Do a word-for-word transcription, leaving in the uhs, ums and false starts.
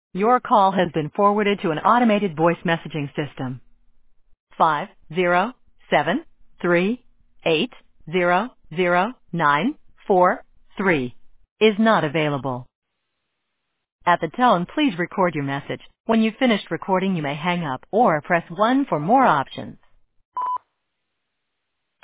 Your call has been forwarded to an automated voice messaging system. Five zero seven three eight zero zero nine four three is not available. At the tone, please record your message. When you've finished recording, you may hang up or press one for more options.